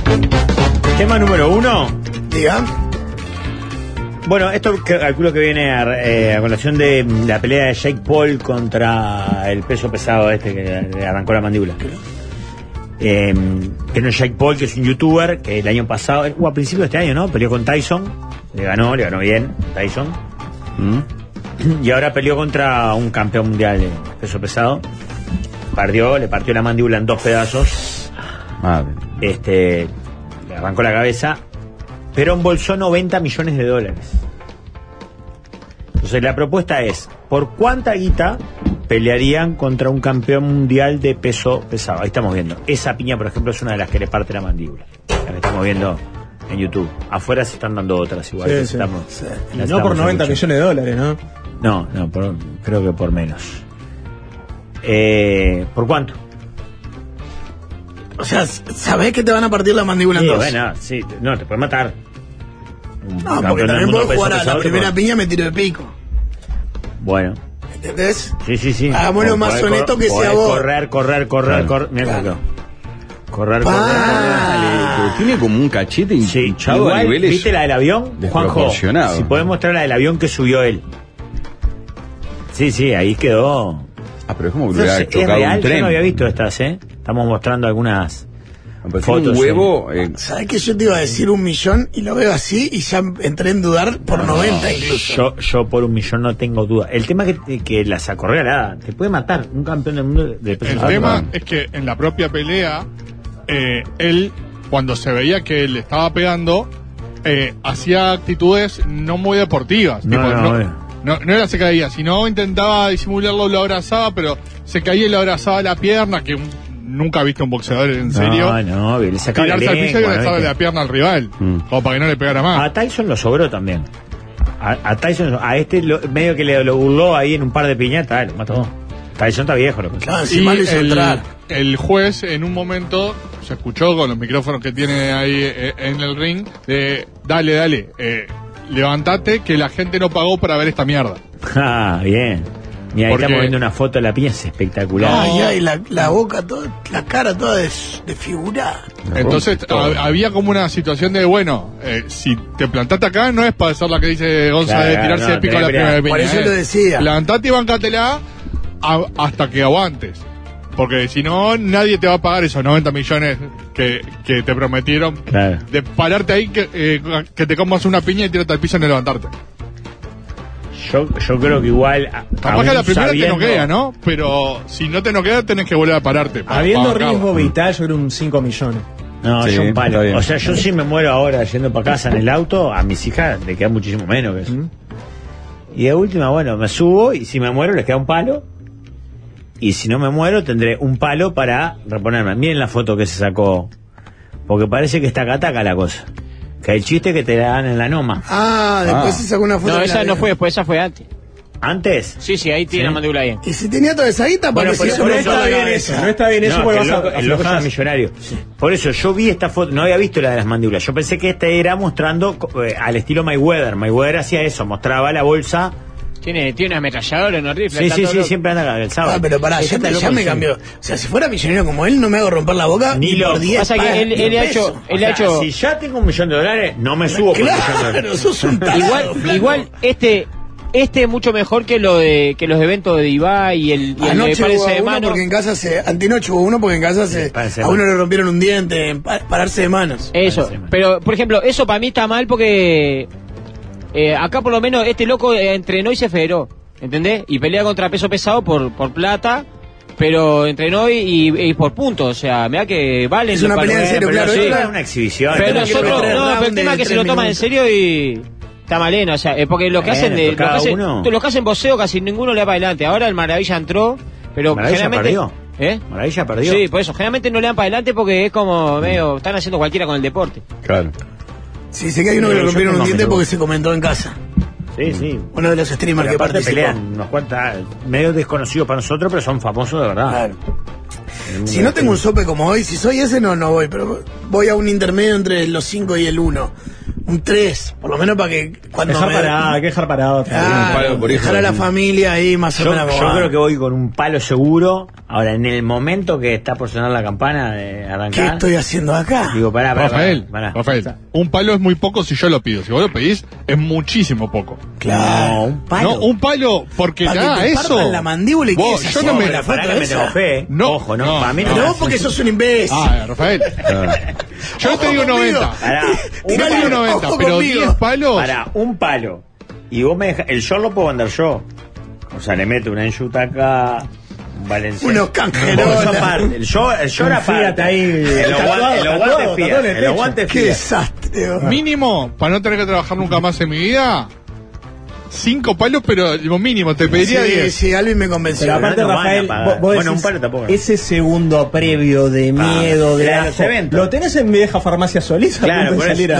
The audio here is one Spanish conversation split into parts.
Tema número 1. Diga. Bueno, esto calculo que viene a colación de la pelea de Jake Paul contra el peso pesado que le arrancó la mandíbula. Que no es Jake Paul, que es un youtuber que el año pasado, a principios de este año, ¿no? Peleó con Tyson, le ganó bien Tyson. Y ahora peleó contra un campeón mundial de peso pesado. Le partió la mandíbula en 2 pedazos. Madre. Le arrancó la cabeza, pero embolsó $90 millones. Entonces la propuesta es, ¿por cuánta guita pelearían contra un campeón mundial de peso pesado? Ahí estamos viendo. Esa piña, por ejemplo, es una de las que le parte la mandíbula. La que estamos viendo en YouTube. Afuera se están dando otras igual. Sí, y no por $90 millones, ¿no? No, creo que por menos. ¿Por cuánto? O sea, sabés que te van a partir la mandíbula en dos. Bueno, sí, no, te puede matar. No, porque también puedo jugar a la primera piña me tiro de pico. Bueno. ¿Entendés? Sí. Hagámoslo más honesto que sea vos. Correr. Mira, correr. Tiene como un cachete hinchado igual, a niveles. ¿viste la del avión? Juanjo, si podés mostrar la del avión que subió él. Sí, ahí quedó. Pero es como que hubiera chocado real, un tren. Yo no había visto estas, Estamos mostrando algunas fotos. Un huevo. ¿Sabés que yo te iba a decir 1 millón y lo veo así y ya entré en dudar por 90 incluso? Yo por 1 millón no tengo duda. El tema es que la sacó regalada. Te puede matar un campeón del mundo de peso pesado. El tema es que en la propia pelea, él, cuando se veía que le estaba pegando, hacía actitudes no muy deportivas. No era se caía, sino intentaba disimularlo, lo abrazaba, pero se caía y le abrazaba la pierna, que nunca he visto un boxeador en serio. Le sacaba la tirarse al piso y lengua, abrazaba la pierna al rival, como para que no le pegara más. A Tyson lo sobró también. A Tyson, medio que lo burló ahí en un par de piñatas, lo mató. Tyson está viejo, lo que y el juez en un momento se escuchó con los micrófonos que tiene ahí en el ring de dale, levantate que la gente no pagó para ver esta mierda. Bien. Mira, ahí estamos viendo una foto de la piña, es espectacular. La boca toda, la cara toda desfigurada. Entonces había como una situación de, si te plantaste acá no es para hacer la que dice Gonza de tirarse de pico a la primera piña. Por eso lo decía. Levantate y bancátela hasta que aguantes. Porque si no, nadie te va a pagar esos 90 millones que te prometieron. Claro. De pararte ahí, que te comas una piña y tirarte al piso y no levantarte. Yo creo que igual. Capaz que la primera te noquea, ¿no? Pero si no te noquea, tenés que volver a pararte. Habiendo riesgo vital, yo creo un 5 millones. No, yo un palo. O sea, yo si me muero ahora yendo para casa en el auto, a mis hijas le queda muchísimo menos que eso. Y de última, me subo y si me muero les queda un palo. Y si no me muero, tendré un palo para reponerme. Miren la foto que se sacó. Porque parece que está cataca la cosa. Que el chiste que te dan en la noma. Después se sacó una foto. No, esa no fue después, esa fue antes. ¿Antes? Sí, ahí tiene la mandíbula bien. Y si tenía toda esa guita, porque por eso no está bien eso. No está bien eso, porque vas a el loco es millonario. Por eso yo vi esta foto, no había visto la de las mandíbulas. Yo pensé que esta era mostrando al estilo Mayweather. Mayweather hacía eso, mostraba la bolsa. Tiene una ametralladora en el rifle. Sí, siempre anda el sábado. Pero pará, ya me cambió. O sea, si fuera millonario como él, no me hago romper la boca ni por 10. Pasa que él ha hecho. Si ya tengo $1 millón, no me subo por $1 millón. Claro, sos un tarado, igual este es mucho mejor que los eventos de Ibai y el de pararse de manos. Porque en casa antinoche hubo uno porque en casa a uno le rompieron un diente en pararse de manos. Eso, pero por ejemplo, eso para mí está mal porque acá por lo menos este loco entrenó y se federó, ¿entendés? Y pelea contra peso pesado por plata, pero entrenó y por puntos, o sea, mirá que valen. Es una pelea en serio, claro, es una exhibición. Pero nosotros, pero el tema es que se lo toman en serio y está maleno, o sea, porque lo que hacen lo que hacen boxeo casi ninguno le da para adelante. Ahora el Maravilla entró, pero generalmente perdió. Maravilla perdió. Sí, por eso, generalmente no le dan para adelante porque es como medio, están haciendo cualquiera con el deporte. Claro. Sí, sé que hay uno que le rompieron un diente porque se comentó en casa. Sí. Uno de los streamers que aparte participó. pelean unos cuantos medio desconocidos para nosotros, pero son famosos de verdad. Claro. Si no tengo un sope como hoy, si soy ese no voy, pero voy a un intermedio entre los 5 y el 1. Un 3, por lo menos para que cuando hay que dejar parado. Dejar a la familia ahí más o menos. Yo creo que voy con un palo seguro. Ahora, en el momento que está por sonar la campana de arrancar. ¿Qué estoy haciendo acá? Digo, Rafael, un palo es muy poco si yo lo pido. Si vos lo pedís, es muchísimo poco. Claro. No, un palo. No, un palo, porque para ya que te eso. partan la mandíbula y vos, que yo no me la foto me tengo fe. No, ojo, no, para mí no. Pero vos porque sos un imbécil. Rafael. Yo te digo 90. Tirale Te digo un 90, ojo pero conmigo. 10 palos. Para un palo. Y vos me dejas. El short lo puedo vender yo. O sea, le meto una enjuta acá. Un Valenciano. Unos canjerones. Aparte. El short aparte. Ahí. El aguante Qué desastre. Mínimo, para no tener que trabajar nunca más en mi vida, 5 palos, pero lo mínimo, te pediría 10. Sí, Alvin me convenció. Pero aparte, no Rafael, van a pagar. vos Bueno, decís, un palo tampoco. ese segundo previo de miedo, de los asco, eventos. ¿lo tenés en vieja farmacia Solís? Claro, por eso.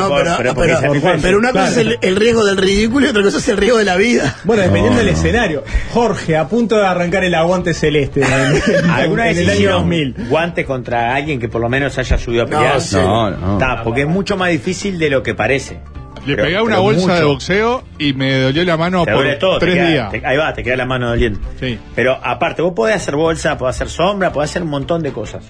Pero una cosa es el riesgo del ridículo y otra cosa es el riesgo de la vida. Bueno, dependiendo del escenario. Jorge, a punto de arrancar el aguante celeste ¿Alguna en vez el año hicieron 2000. guantes contra alguien que por lo menos haya subido a pelear? No. Porque es mucho más difícil de lo que parece. Le pegué una bolsa de boxeo y me dolió la mano Te por duele todo, 3 días. ahí va, te queda la mano doliendo. Sí. Pero aparte, vos podés hacer bolsa, podés hacer sombra, podés hacer un montón de cosas.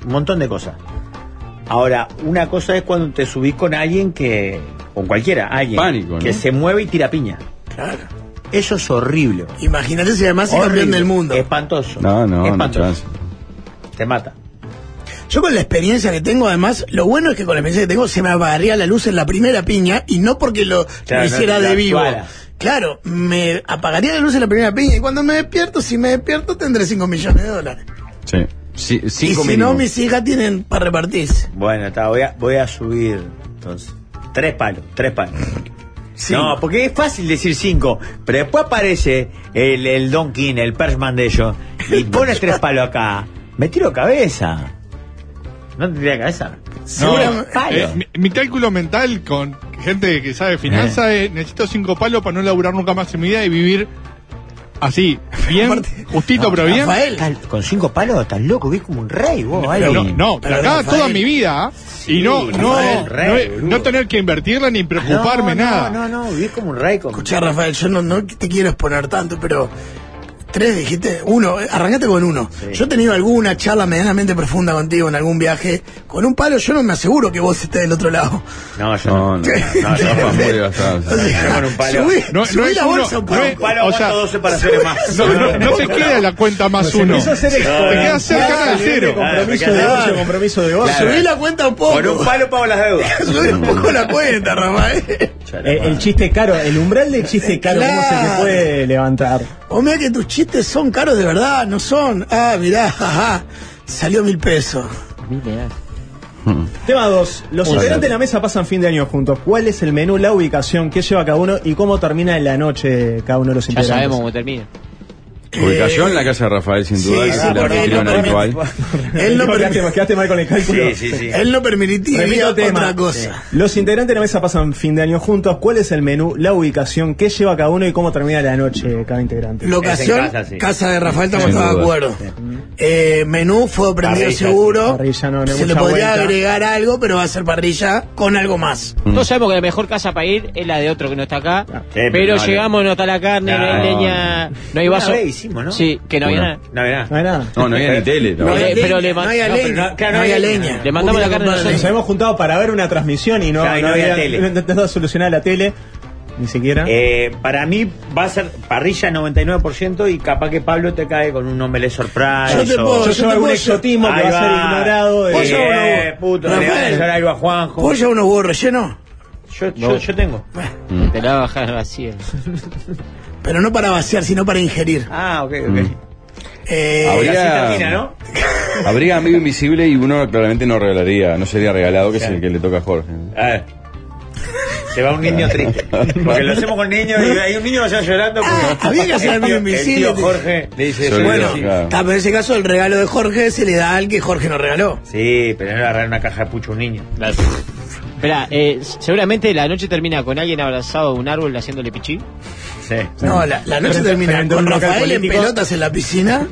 Ahora, una cosa es cuando te subís con alguien con cualquiera, alguien Pánico, ¿no? que se mueve y tira piña. Claro. Eso es horrible. Imagínate si además es campeón del mundo. Espantoso. No Espantoso. chance. Te mata. Yo con la experiencia que tengo, además, lo bueno es que con la experiencia que tengo se me apagaría la luz en la primera piña y no porque lo hiciera no te de vivo. actuara. Claro, me apagaría la luz en la primera piña y cuando me despierto, si me despierto, tendré $5 millones. Sí. Y 5 si no, mínimo. mis hijas tienen para repartirse. Bueno, voy a subir entonces 3 palos. Sí. No, porque es fácil decir 5, pero después aparece el Don King, el Persman de ellos, y pone 3 palos acá. Me tiro cabeza. ¿No te tira cabeza? Mi cálculo mental con gente que sabe finanzas es: necesito 5 palos para no laburar nunca más en mi vida y vivir así, bien, justito, pero bien. Rafael. Con 5 palos estás loco, ves como un rey vos. Pero Pero acá Rafael, toda mi vida y no tener que invertirla ni preocuparme nada. No, vivís como un rey. Escuchá, Rafael, yo no te quiero exponer tanto, pero 3 dijiste, 1, arrancate con 1. Sí. Yo he tenido alguna charla medianamente profunda contigo en algún viaje. Con un palo yo no me aseguro que vos estés del otro lado. No, yo no. No, Rafa, muy gastado. Con un palo. Subí la bolsa un poco. Un palo o sea, aguanta 2 separaciones más. No te queda la cuenta más 1. Empieza a ser Te queda cerca del 0. Compromiso de voz. Subí la cuenta un poco. Con un palo pago las deudas. Subí un poco la cuenta, Rafael. El chiste caro, el umbral del chiste caro, ¿cómo se te puede levantar? O mira que tus chistes son caros de verdad, no son. Ah, mirá, jaja, salió $1.000. Tema 2. Los integrantes de la mesa pasan fin de año juntos. ¿Cuál es el menú, la ubicación, qué lleva cada uno y cómo termina en la noche cada uno de los Ya integrantes? sabemos cómo termina. Ubicación en la casa de Rafael, sin duda, sí, es sí, el porque anfitrión habitual. Él no Quedaste mal con el cálculo. Sí. Él no permitiría Repito tema. otra cosa. Los integrantes de la mesa pasan fin de año juntos. ¿Cuál es el menú, la ubicación, qué lleva cada uno y cómo termina la noche cada integrante? Locación, Es en casa, sí. casa de Rafael, estamos Sin todos de duda. acuerdo. Menú, fuego prendido Parrilla, seguro. Parrilla, no hay Se le mucha podría vuelta. agregar algo, pero va a ser parrilla con algo más. Todos sabemos que la mejor casa para ir es la de otro que no está acá. pero pero no, llegamos, no está la carne, no hay No. leña, no hay vaso. Una vez hicimos, ¿no? Sí, que no había nada. No había No nada. hay nada. No había ni tele. No había pero leña, le no había no, pero leña. no, claro, No había no había leña. Le mandamos la carne Única nosotros. Nos habíamos juntado para ver una transmisión y no Claro, y no había tele. no estaba solucionada la tele, ni siquiera. Para mí va a ser parrilla 99% y capaz que Pablo te cae con un omelette surprise. Yo te puedo- Yo llevo algún exotismo que Ahí va a ser ignorado. Vos llevas puto, le Rafael. van a hacer algo a Juanjo. ¿Vos ya unos huevos rellenos? Yo tengo. Te la va a bajar vacía. Pero no para vaciar, sino para ingerir. Ah, ok. Habría- Así termina, ¿no? Habría amigo invisible y uno claramente no regalaría, no sería regalado, que es el que le toca a Jorge. A ver. Se va un niño triste. Porque lo hacemos con niños y hay un niño que va llorando. porque había que hacer el amigo tío- invisible. El tío Jorge le dice Se eso. olvidó, Bueno, claro. pero en ese caso el regalo de Jorge se le da al que Jorge no regaló. Sí, pero no le va a agarrar una caja de pucho a un niño. Espera, seguramente la noche termina con alguien abrazado a un árbol haciéndole pichí. Sí. No, la noche termina frente a con un local Rafael en político. pelotas en la piscina,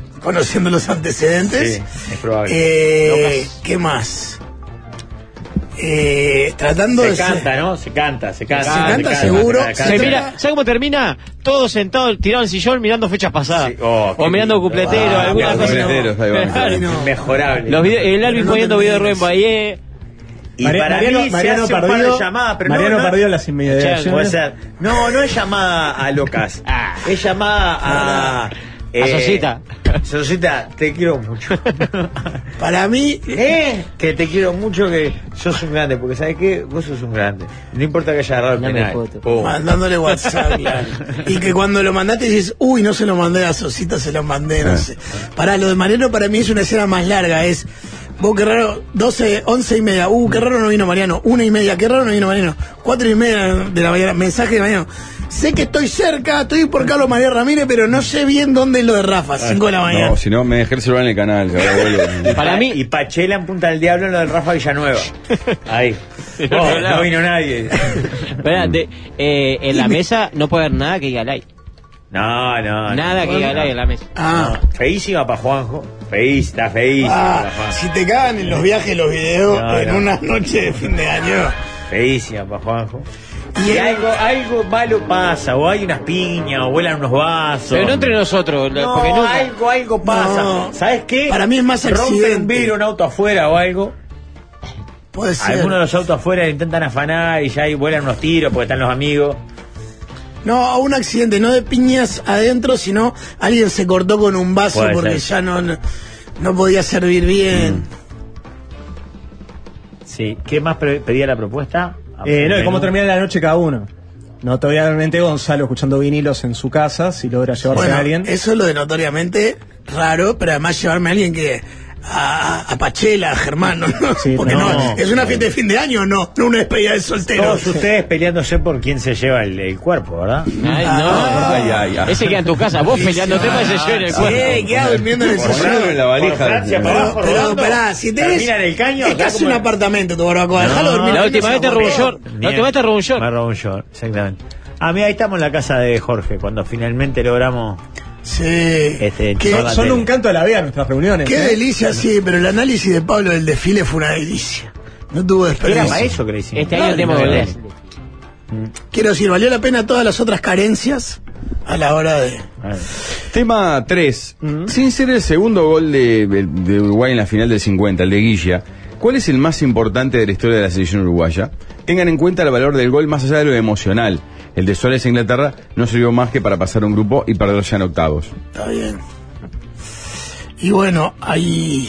conociendo los antecedentes. Sí, es probable. ¿Qué más? tratando de Se canta, ¿no? Se canta seguro. Se mira, ¿sabes cómo termina? Todos sentados, tirados en el sillón, mirando fechas pasadas. Sí. Oh, o mirando cupleteros, alguna cosa. Cupleteros, ahí va. Claro. Mejorable. El Alvin poniendo video de Rubén Bahía. Y para mí se hace un par de llamadas, pero Mariano no, perdió las inmediaciones. puede ser. No es llamada a locas. Es llamada a Sosita. Sosita, te quiero mucho. Para mí, que te quiero mucho, que sos un grande, porque ¿sabes qué? Vos sos un grande. No importa que haya agarrado el Dame penal. foto. mandándole WhatsApp, claro. Y que cuando lo mandaste dices, uy, no se lo mandé a Sosita, se lo mandé, no sé. Pará, lo de Mariano para mí es una escena más larga, es... Vos, qué raro, 12, 11 y media, qué raro no vino Mariano, 1 y media, qué raro no vino Mariano, 4 y media de la mañana, mensaje de Mariano. Sé que estoy cerca, estoy por Carlos María Ramírez, pero no sé bien dónde es lo de Rafa, 5 de la mañana. No, si no, me dejé el celular en el canal. Para mí. Y Pachela en Punta del Diablo en lo del Rafa Villanueva. Ahí. No vino nadie. Espera, en la mesa no puede haber nada que diga like. No. Nada que diga like en la mesa. Ah, Feísima para Juanjo. Está feísima para Juanjo. si te cagan en los viajes, los videos, en una noche de fin de año. Feísima para Juanjo. Y Y algo malo pasa, o hay unas piñas, o vuelan unos vasos. Pero no entre nosotros, No, porque nunca. algo pasa. No. ¿Sabes qué? Para mí es más Rompen accidente. un vidrio, un auto afuera o algo. Puede ser. Algunos de los autos afuera intentan afanar y ya ahí vuelan unos tiros porque están los amigos. No, un accidente, no de piñas adentro, sino alguien se cortó con un vaso Puede porque ser. ya no podía servir bien. Sí. ¿Qué más pedía la propuesta? No, y cómo termina la noche cada uno. Notoriamente Gonzalo escuchando vinilos en su casa, si logra llevarse Bueno, a alguien. eso es lo de notoriamente raro, pero además llevarme a alguien que... A Pachela, a Germán, ¿no? Sí, Porque no. no, es una fiesta de fin de año, no una despedida de soltero. Todos ustedes peleándose por quién se lleva el cuerpo, ¿verdad? Ay, no. Ese queda en tu casa, vos peleándote para que se lleve en el cuerpo. Sí, queda durmiendo en el Por sillón. en la valija. Por Francia, para abajo, Pero rodando, esperá, si tenés... termina en el caño, Es acá casi como- un apartamento tu barbacoa, dejalo dormir. La en última vez te robó un short. La última vez te robó un short. Me robó un short, exactamente. Mira, ahí estamos en la casa de Jorge, cuando finalmente logramos... Sí. Que Qué, Son un canto a la vida nuestras reuniones. qué delicia, sí, pero el análisis de Pablo del desfile fue una delicia. No tuvo Era para desperdicio. eso que le hicimos. Este año tenemos que no, leer. Quiero decir, valió la pena todas las otras carencias a la hora de... Tema 3. Sin ser el segundo gol de Uruguay en la final del 50, el de Guilla, ¿cuál es el más importante de la historia de la selección uruguaya? Tengan en cuenta el valor del gol más allá de lo emocional. El de Suárez a Inglaterra no sirvió más que para pasar un grupo y perderse en octavos. Está bien. Y bueno, hay...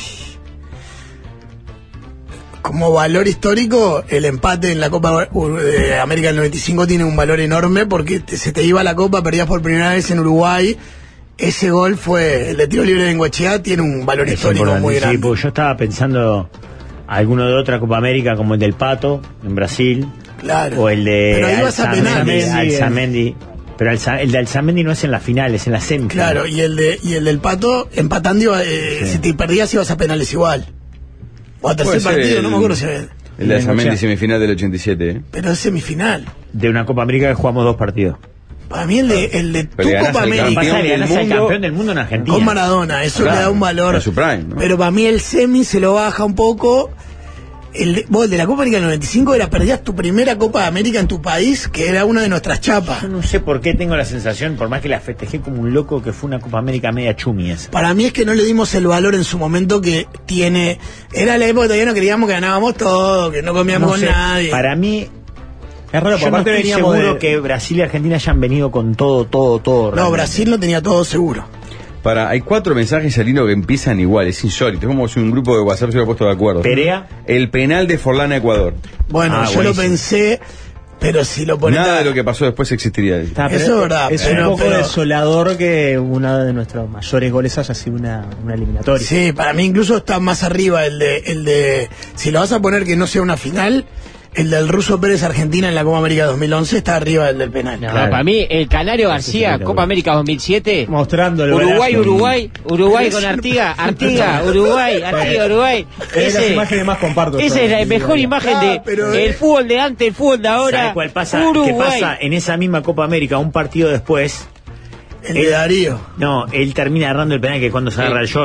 Como valor histórico, el empate en la Copa de América del 95 tiene un valor enorme porque se te iba la Copa, perdías por primera vez en Uruguay. Ese gol fue el de tiro libre de Bengoechea, tiene un valor Es histórico importante, muy sí, grande. porque yo estaba pensando alguno de otra Copa América como el del Pato en Brasil, Claro. o el de Pero ahí vas a penales. Alzamendi. Pero el de Alzamendi no es en la final, es en la semi. Claro, y el del Pato, empatando, si te perdías ibas a penales igual. O a tercer Puede ser partido, el- no me acuerdo si había... El de Alzamendi semifinal del 87, ¿eh? Pero es semifinal. De una Copa América que jugamos 2 partidos. Para mí el de tu Pero le ganás Copa al América Pasa que le del ganás al mundo campeón del mundo en Argentina. con Maradona, eso Claro, le da un valor. era su prime, ¿no? Pero para mí el semi se lo baja un poco. El de la Copa América del 95 perdías tu primera Copa de América en tu país, que era una de nuestras chapas. Yo no sé por qué tengo la sensación, por más que la festejé como un loco, que fue una Copa América media chumi esa. Para mí es que no le dimos el valor en su momento que tiene. Era la época que todavía no creíamos que ganábamos todo, que no comíamos No con sé, nadie. para mí, Es raro, yo porque no aparte estoy veníamos seguro de... que Brasil y Argentina hayan venido con todo. No, realmente. Brasil no tenía todo seguro. Hay 4 mensajes al hilo que empiezan igual, es insólito. Es como si un grupo de WhatsApp se hubiera puesto de acuerdo. Perea. El penal de Forlán a Ecuador. Bueno, yo buenísimo. lo pensé, pero si lo pones. Nada de lo que pasó después existiría. Está, pero Eso es verdad, Es pero- un poco pero- desolador que uno de nuestros mayores goles haya sido una eliminatoria. Sí, para mí incluso está más arriba el de si lo vas a poner que no sea una final, el del Ruso Pérez Argentina en la Copa América 2011 está arriba del penal. No, Claro. para mí, el Canario García, sí, Copa América 2007. Mostrando el Uruguay golazo. con Artiga, Uruguay. Es de las imágenes que más comparto. Esa es la mejor imagen pero, de el fútbol de antes, el fútbol de ahora. ¿Sabes cuál pasa? Uruguay. ¿Qué pasa en esa misma Copa América? Un partido después, El de Darío. no, él termina agarrando el penal que es cuando se agarra el short.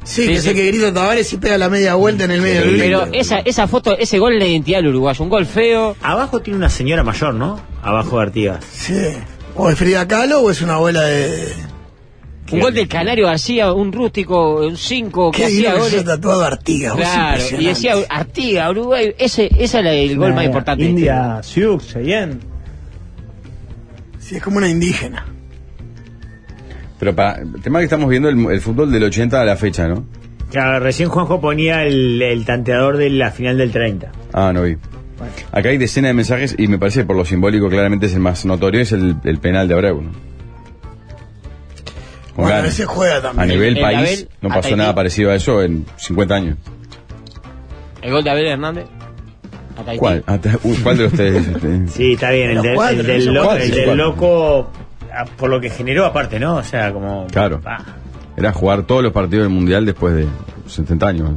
Sí, que es el que grita Tavares y pega la media vuelta en el medio del Pero esa foto, ese gol es la identidad del uruguayo, un gol feo. Abajo tiene una señora mayor, ¿no? Abajo de Artigas. Sí. O es Frida Kahlo o es una abuela de... Un gol del Canario García, un rústico, un 5 que hacía goles. goles. Tatuado Artigas. Claro, y decía Artigas, Uruguay, ese es el gol más importante. India, Sioux, Cheyenne. Sí, es como una indígena. Pero el tema que estamos viendo el fútbol del 80 a la fecha, ¿no? Claro, recién Juanjo ponía el tanteador de la final del 30. Ah, no vi. Acá hay decenas de mensajes y me parece que por lo simbólico claramente es el más notorio, es el penal de Abreu, ¿no? Bueno, a veces juega también. A nivel El país Abel, no pasó hasta nada ahí. parecido a eso en 50 años. El gol de Abel Hernández. A Tahití. ¿Cuál? ¿Cuál de los tres? Sí, está bien, Los cuatro, el del esos loco, cuatro, el esos del cuatro. loco, por lo que generó aparte, ¿no? O sea, como... Claro. Era jugar todos los partidos del Mundial después de 70 años.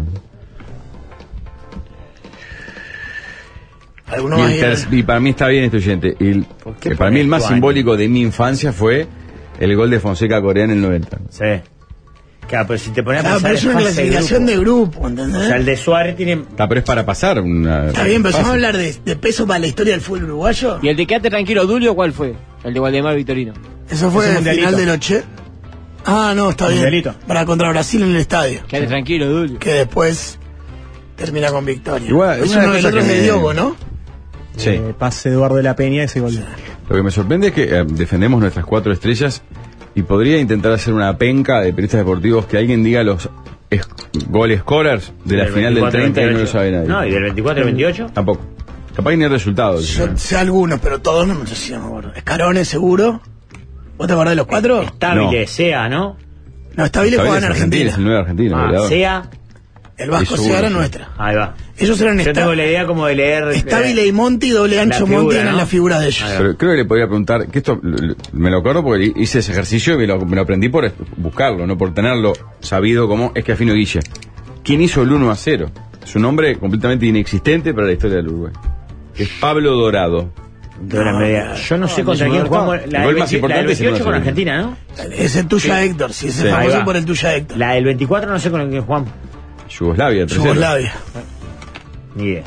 Alguno más Y para mí está bien este oyente. ¿Por qué Que para mí el más pones tu simbólico de mi infancia fue el gol de Fonseca a Corea en el 90. Sí. Claro, pero si te pones a Claro, pensar pero es una fase de clasificación de grupo. grupo, ¿entendés? O sea, el de Suárez tiene... Pero es para pasar una... Está bien, pero si vamos a fácil. hablar de peso para la historia del fútbol uruguayo, ¿Y el de quédate tranquilo, Dulio, cuál fue? El de Waldemar Vitorino. eso fue Ese el mundialito. final del 8. Ah, no, está bien. Mundialito. Para contra Brasil en el estadio. Quédate tranquilo, Dulio. Que después termina con victoria. Igual, es una uno de los cosa otros que de me- Diogo, ¿no? Sí. Pase Eduardo de la Peña, ese gol. Lo que me sorprende es que defendemos nuestras 4 estrellas y podría intentar hacer una penca de periodistas deportivos que alguien diga los goal scorers de la del final del 24, 30 y no lo 28. sabe nadie. No, y del 24 al 28. Tampoco. Capaz que ni el resultado. Yo sé algunos, pero todos no sé si me acuerdo. Escarones, seguro. ¿Vos te acordás de los 4? Estable, Sea, ¿no? No, Estabile jugaba en Argentina. Es el 9 argentino. Ah, goleador. Sea. El Vasco Eso Sea era seguro, sí. nuestra. Ahí va. Ellos eran Yo tengo la idea como de leer... Estabile y Monti, doble ancho figura, Monti eran ¿no? la figura de ellos. Pero creo que le podría preguntar, que esto me lo acuerdo porque hice ese ejercicio y me lo aprendí por buscarlo, no por tenerlo sabido como es que afino Guille. ¿Quién hizo el 1-0? Es un nombre completamente inexistente para la historia del Uruguay. Es Pablo Dorado. de hora media. Yo no sé contra no, quién no, jugamos. el La gol del más 20 la del importante es el 28 con 1-0. Argentina, ¿no? Es el tuya Héctor, sí, ese Sí. es Ahí famoso va. por el tuya Héctor. La del 24 no sé con quién jugamos. Yugoslavia, 3-0. Yugoslavia. Ni idea.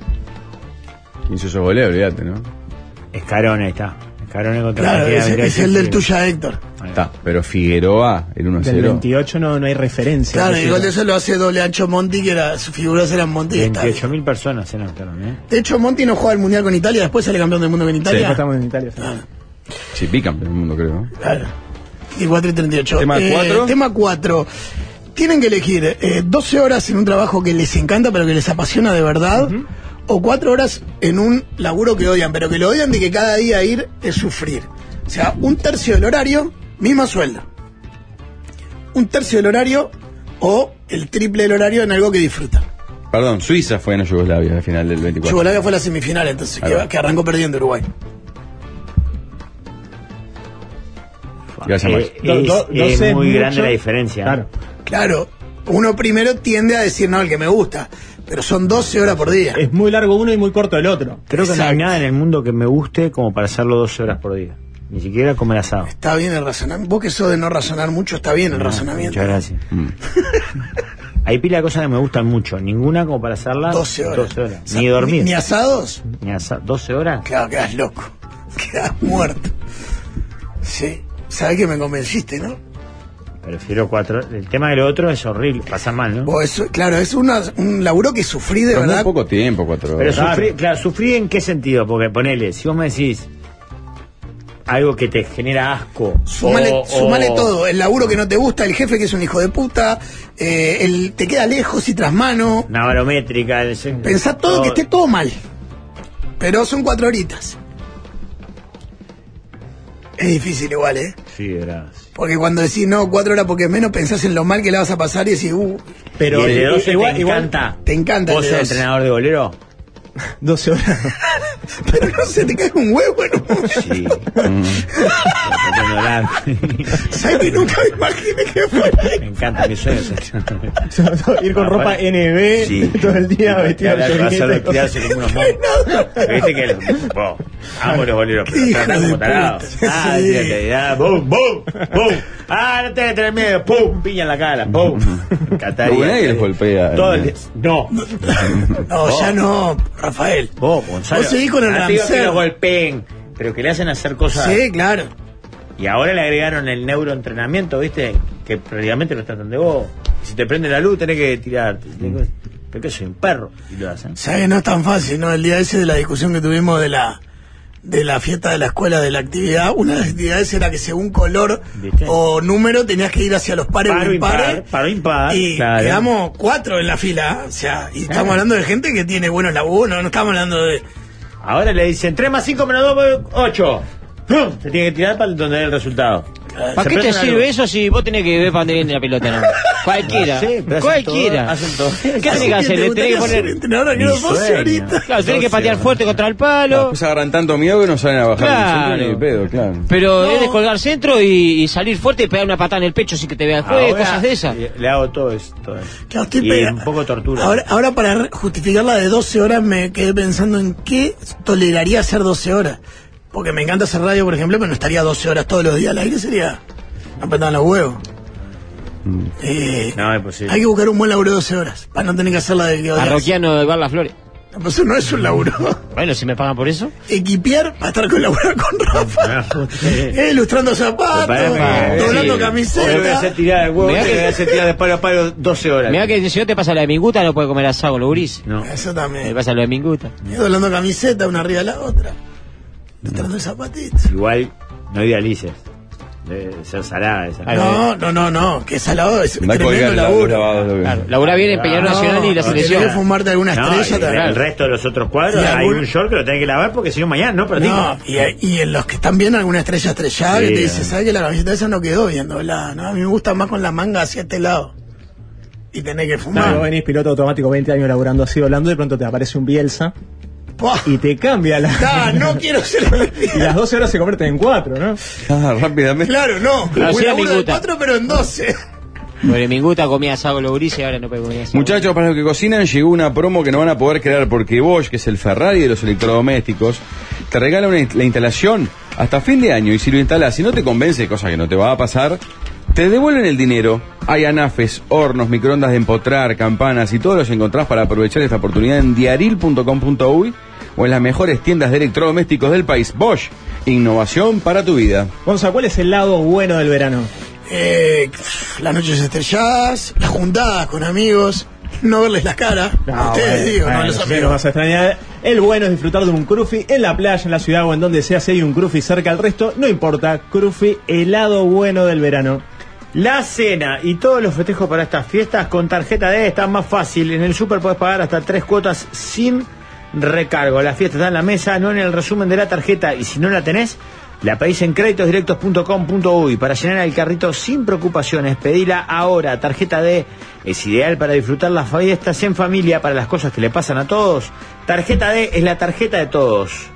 ¿Quién hizo esos goles? Olvídate, ¿no? Escarone está. Escarone contra Claro, Argentina. es el del tuya Héctor. Está, pero Figueroa, el 1-0. Del 28 no hay referencia. Claro, Es el gol de decir, eso lo hace doble ancho Monti, que era, sus figuras eran Monti y Estabile. 28.000 personas en Amsterdam, ¿eh? De hecho, Monti no juega el mundial con Italia, después sale campeón del mundo con después Italia. estamos en Italia. sí. Sí, bicampeón del mundo, creo, ¿no? Claro. Y 4 y 38. Tema 4. Tema 4. Tienen que elegir 12 horas en un trabajo que les encanta, pero que les apasiona de verdad, o 4 horas en un laburo que odian, pero que lo odian de que cada día ir es sufrir. O sea, un tercio del horario, misma sueldo. Un tercio del horario o el triple del horario en algo que disfrutan. Perdón, Suiza fue en Yugoslavia al final del 24. Yugoslavia fue la semifinal, entonces, Ahí va. que arrancó perdiendo Uruguay. Gracias, Max. Es es muy mucho. grande la diferencia. Claro. Claro, uno primero tiende a decir, no, el que me gusta, pero son 12 horas por día. Es muy largo uno y muy corto el otro. Creo que no hay Exacto. nada en el mundo que me guste como para hacerlo 12 horas por día. Ni siquiera comer asado. Está bien el razonamiento. Vos que sos de no razonar mucho, está bien el razonamiento. Muchas gracias. Mm. Hay pila de cosas que me gustan mucho. Ninguna como para hacerlas 12 horas. 12 horas. O sea, Ni dormir. Ni asados, 12 horas. claro, quedas loco. Quedas muerto. Sí. Sabés que me convenciste, ¿no? Prefiero 4. El tema de lo otro es horrible. Pasa mal, ¿no? Vos eso, claro, es un laburo que sufrí de Pero es muy verdad. poco tiempo, 4 Pero horas. sufrí en qué sentido, porque ponele, si vos me decís algo que te genera asco, Sumale todo, el laburo que no te gusta, el jefe que es un hijo de puta, te queda lejos y tras mano. una barométrica, Pensá todo que esté todo mal. Pero son 4 horitas. Es difícil igual, ¿eh? Sí, gracias. Porque cuando decís no, 4 horas porque es menos, pensás en lo mal que la vas a pasar y decís, Pero ¿Y el de 12 igual, te encanta? te encanta ¿Vos el de sos 12. entrenador de bolero? 12 horas. Pero no se te cae un huevo, ¿no? Sí. ¿Sabes que nunca me imaginé que fuera? Me encanta, mi sueño es Ir con ropa NB Sí. todo el día vestido de Vas a chaqueta y cosas. tirarse como unos mocos. Viste que Amo los boleros, pero Hijo tratan de como tarados. puta. Sí. Boom, boom, boom. No tenés que tener miedo. Pum, piña en la cara. Pum. Pero nadie les golpea. Todo el día. No. No, ya no, Rafael. Vos, Gonzalo. Vos seguís con el no te digo que Ramsey. los golpeen, pero que le hacen hacer cosas. Sí, claro. Y ahora le agregaron el neuroentrenamiento, ¿viste? Que prácticamente lo tratan de vos. Y si te prende la luz, tenés que tirar. Porque soy un perro. Y lo hacen. Sabes que no es tan fácil, ¿no? El día ese de la discusión que tuvimos de la fiesta de la escuela, de la actividad, una de las actividades era que según color ¿Viste? o número tenías que ir hacia los pares Paro o impares. paro impar. Y Claro. quedamos 4 en la fila, o sea, y estamos hablando de gente que tiene buenos laburos, no estamos hablando de... Ahora le dicen 3 más 5 menos 2, 8. ¡Pum! Se tiene que tirar para donde dé el resultado. ¿Para Se qué te prende la sirve luz. eso si vos tenés que ver para dónde viene la pelota? No? Cualquiera. Sí, pero Cualquiera. hacen todo. ¿Qué tenés que hacer? Le tenés que poner. Entrenador a Mi 12 sueño. horitas. Claro, tenés que patear fuerte contra el palo. Después agarran tanto miedo que no salen a bajar Claro. el centro ni de pedo, claro. Pero es descolgar centro y salir fuerte y pegar una patada en el pecho si que te vea el juego, cosas de esas. Le hago todo eso. Claro, estoy Y pegado. un poco de tortura. Ahora para justificar la de 12 horas me quedé pensando en qué toleraría hacer 12 horas. Porque me encanta hacer radio, por ejemplo, pero no estaría 12 horas todos los días al aire, sería apretar los huevos. No, es posible. Hay que buscar un buen laburo de 12 horas, para no tener que hacer la de que odias. Parroquiano de Bar Las Flores. No, pero eso no es un laburo. Bueno, si me pagan por eso. Equipear para estar colaborando con Rafa. Ilustrando zapatos, Parece- doblando sí. Voy a camiseta. hacer tirar el huevo, Mirá voy que- a hacer tirar de palo a palo 12 horas. Mirá que si no te pasa la de minguta, no puedes comer asado con los gurises. No. Eso Me también. pasa lo de minguta. Doblando camiseta, una arriba de la otra. Doblando zapatitos. Igual no idealices. Debe ser salada esa. No, que salado es Anda a colgar tremendo los laburo. lavados. lo que- Claro, laburá bien en Peñarol Nacional y la tenés selección. que fumarte alguna No, estrella y también. el resto de los otros cuadros Y hay algún- un short que lo tenés que lavar porque si no mañana no practicas. No, y en los que están bien alguna estrella estrellada Sí, que te dice, ¿sabes que la camiseta esa no quedó bien doblada? No, a mí me gusta más con la manga hacia este lado. Y tenés que fumar. Claro, vos venís piloto automático 20 años laburando así, volando, y de pronto te aparece un Bielsa Buah. y te cambia la... No quiero ser y las 12 horas se convierten en 4, ¿no? Ah, rápidamente. Claro, no. Claro, Un sí, laburo de minguta. 4 pero en 12. Porque minguta comía asado con los gurises y ahora no puede comer asado. Muchachos, para los que cocinan, llegó una promo que no van a poder creer porque Bosch, que es el Ferrari de los electrodomésticos, te regala la instalación hasta fin de año. Y si lo instalas y no te convence, cosa que no te va a pasar, te devuelven el dinero. Hay anafes, hornos, microondas de empotrar, campanas y todos los encontrás para aprovechar esta oportunidad en diaril.com.uy o en las mejores tiendas de electrodomésticos del país. Bosch, innovación para tu vida. Gonza, ¿cuál es el lado bueno del verano? Las noches estrelladas, las juntadas con amigos, no verles las caras. A ustedes digo, no a los sí, nos amigos. vas a extrañar. El bueno es disfrutar de un crufi en la playa, en la ciudad o en donde sea. Si hay un crufi cerca al resto, no importa. Crufi, el lado bueno del verano. La cena y todos los festejos para estas fiestas con tarjeta D está más fácil. En el súper podés pagar hasta 3 cuotas sin recargo. La fiesta está en la mesa, no en el resumen de la tarjeta. Y si no la tenés, la pedís en créditosdirectos.com.uy para llenar el carrito sin preocupaciones. Pedila ahora. Tarjeta D es ideal para disfrutar las fiestas en familia, para las cosas que le pasan a todos. Tarjeta D es la tarjeta de todos.